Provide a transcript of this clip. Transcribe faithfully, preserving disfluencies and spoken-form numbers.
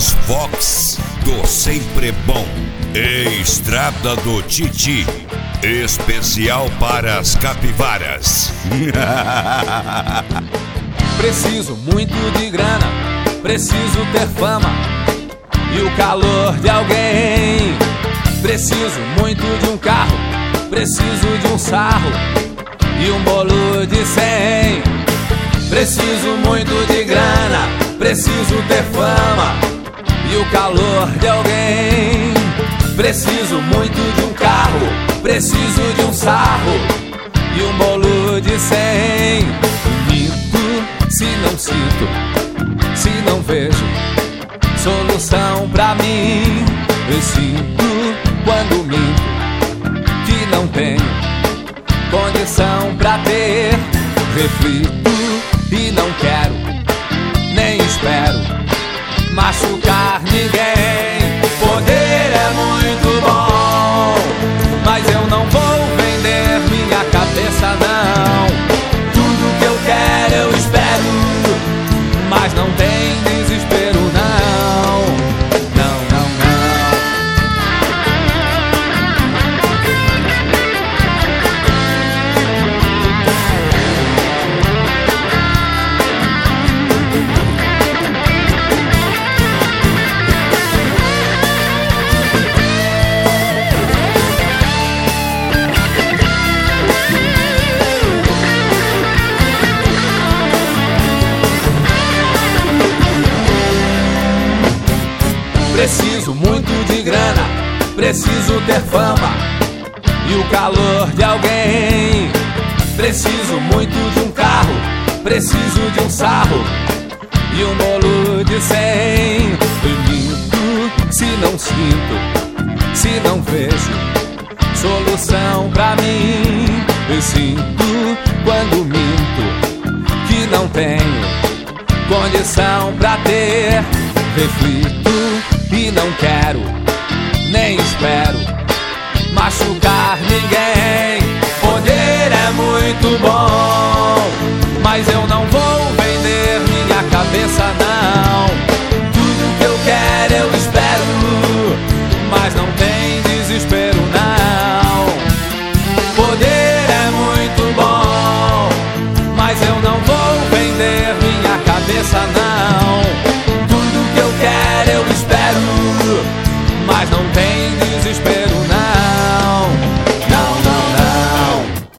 Voz Vox do Sempre Bom. Estrada do Titi, especial para as capivaras. Preciso muito de grana, preciso ter fama e o calor de alguém. Preciso muito de um carro, preciso de um sarro e um bolo de cem. Preciso muito de grana, preciso ter fama e o calor de alguém. Preciso muito de um carro, preciso de um sarro e um bolo de cem. Minto se não sinto, se não vejo solução pra mim. Eu sinto quando minto que não tenho condição pra ter. Reflito e não quero, nem espero machucar ninguém. Poder é muito bom, mas eu não vou vender minha cabeça não. Tudo que eu quero eu espero, mas não tem desespero não. Não, não, não. Preciso muito de grana, preciso ter fama e o calor de alguém. Preciso muito de um carro, preciso de um sarro e um bolo de cem. Eu minto se não sinto, se não vejo solução pra mim. Eu sinto quando minto que não tenho condição pra ter. Reflito e não quero, nem espero machucar ninguém. Poder é muito bom, mas eu não vou vender minha cabeça